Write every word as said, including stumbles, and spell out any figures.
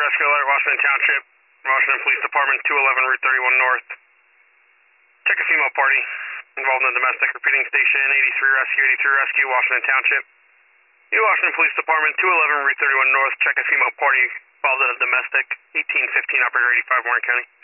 Rescue alert, Washington Township, Washington Police Department, two eleven Route thirty-one North. Check a female party involved in a domestic. Repeating station eighty-three Rescue, eighty-three Rescue, Washington Township. New Washington Police Department, two eleven Route thirty-one North. Check a female party involved in a domestic. eighteen fifteen Operator eighty-five, Warren County.